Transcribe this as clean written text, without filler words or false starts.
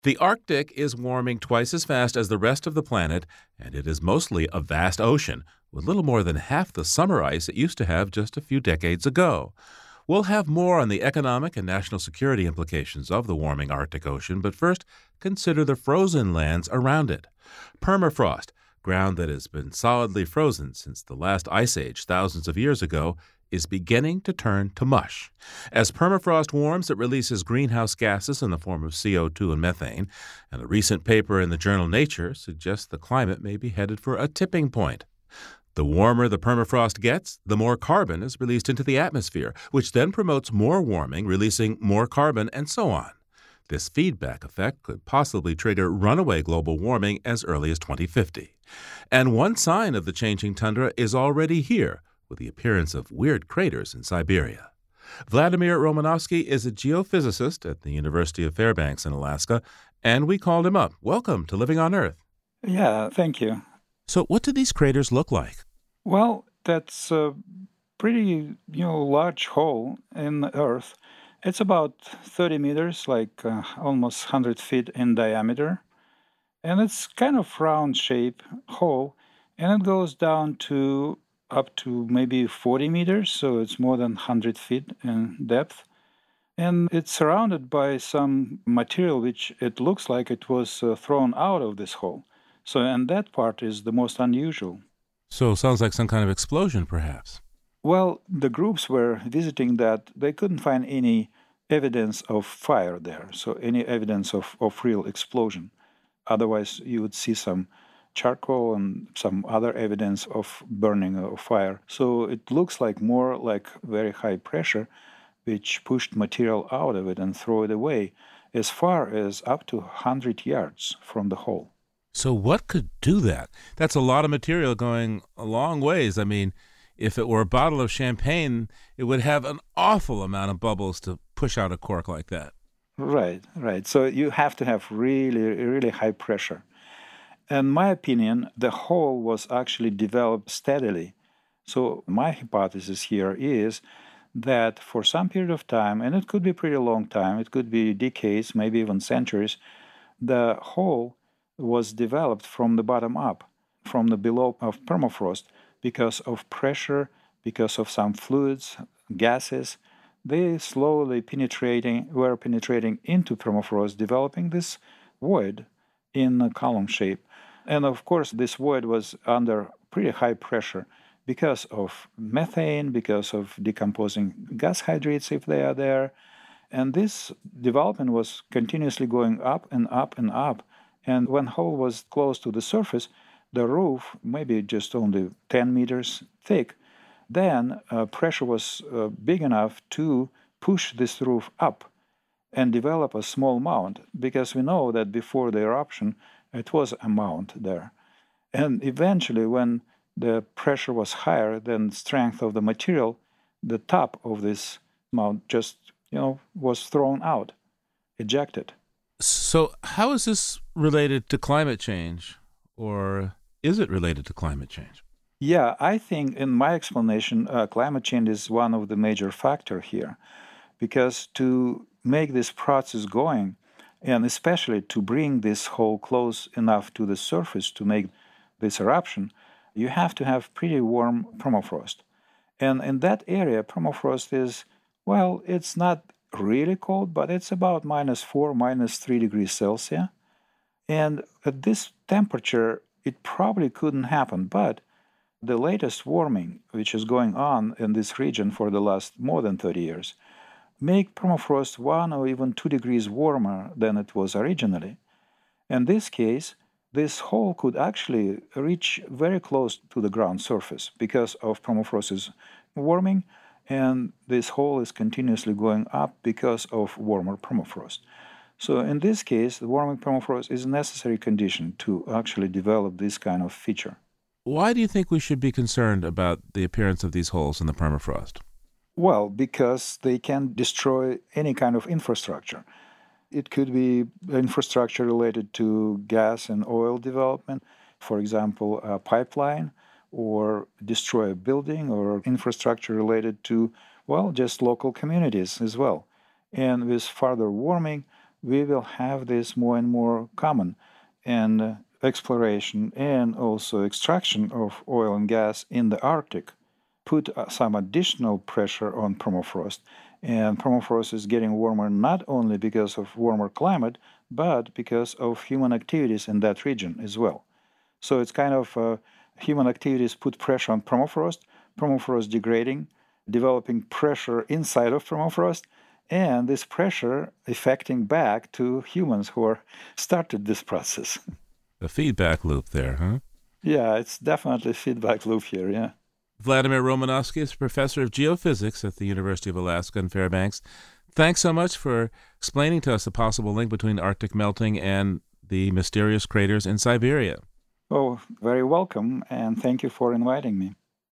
The Arctic is warming twice as fast as the rest of the planet, and it is mostly a vast ocean, with little more than half the summer ice it used to have just a few decades ago. We'll have more on the economic and national security implications of the warming Arctic Ocean, but first, consider the frozen lands around it. Permafrost, ground that has been solidly frozen since the last ice age thousands of years ago, is beginning to turn to mush. As permafrost warms, it releases greenhouse gases in the form of CO2 and methane, and a recent paper in the journal Nature suggests the climate may be headed for a tipping point. The warmer the permafrost gets, the more carbon is released into the atmosphere, which then promotes more warming, releasing more carbon, and so on. This feedback effect could possibly trigger runaway global warming as early as 2050. And one sign of the changing tundra is already here, with the appearance of weird craters in Siberia. Vladimir Romanovsky is a geophysicist at the University of Fairbanks in Alaska, and we called him up. Welcome to Living on Earth. Yeah, thank you. So what do these craters look like? Well, that's a pretty, large hole in the Earth. It's about 30 meters, like almost 100 feet in diameter. And it's kind of round-shaped hole, and it goes down to up to maybe 40 meters, so it's more than 100 feet in depth. And it's surrounded by some material which it looks like it was thrown out of this hole. So, and that part is the most unusual. So it sounds like some kind of explosion, perhaps. Well, the groups were visiting that, they couldn't find any evidence of fire there, so any evidence of real explosion. Otherwise, you would see some charcoal and some other evidence of burning or fire. So it looks like more like very high pressure, which pushed material out of it and threw it away as far as up to 100 yards from the hole. So what could do that? That's a lot of material going a long ways. I mean, if it were a bottle of champagne, it would have an awful amount of bubbles to push out a cork like that. Right, right. So you have to have really, really high pressure. In my opinion, the hole was actually developed steadily. So my hypothesis here is that for some period of time, and it could be a pretty long time, it could be decades, maybe even centuries, the hole was developed from the bottom up, from the below of permafrost, because of pressure, because of some fluids, gases. They slowly were penetrating into permafrost, developing this void in a column shape. And of course, this void was under pretty high pressure because of methane, because of decomposing gas hydrates if they are there. And this development was continuously going up and up and up. And when hole was close to the surface, the roof, maybe just only 10 meters thick, then pressure was big enough to push this roof up and develop a small mound, because we know that before the eruption, it was a mound there. And eventually, when the pressure was higher than the strength of the material, the top of this mound just, was thrown out, ejected. So how is this related to climate change, or is it related to climate change? Yeah, I think in my explanation, climate change is one of the major factor here, because to make this process going, and especially to bring this hole close enough to the surface to make this eruption, you have to have pretty warm permafrost. And in that area, permafrost is, well, it's not really cold, but it's about -4, -3 degrees Celsius. And at this temperature, it probably couldn't happen. But the latest warming, which is going on in this region for the last more than 30 years, make permafrost 1 or even 2 degrees warmer than it was originally. In this case, this hole could actually reach very close to the ground surface because of permafrost's warming, and this hole is continuously going up because of warmer permafrost. So in this case, the warming permafrost is a necessary condition to actually develop this kind of feature. Why do you think we should be concerned about the appearance of these holes in the permafrost? Well, because they can destroy any kind of infrastructure. It could be infrastructure related to gas and oil development, for example, a pipeline, or destroy a building, or infrastructure related to, well, just local communities as well. And with further warming, we will have this more and more common. And exploration and also extraction of oil and gas in the Arctic put some additional pressure on permafrost. And permafrost is getting warmer not only because of warmer climate, but because of human activities in that region as well. So it's kind of human activities put pressure on permafrost degrading, developing pressure inside of permafrost, and this pressure affecting back to humans who are started this process. The feedback loop there, huh? Yeah, it's definitely a feedback loop here, yeah. Vladimir Romanovsky is professor of geophysics at the University of Alaska in Fairbanks. Thanks so much for explaining to us the possible link between Arctic melting and the mysterious craters in Siberia. Oh, very welcome, and thank you for inviting me.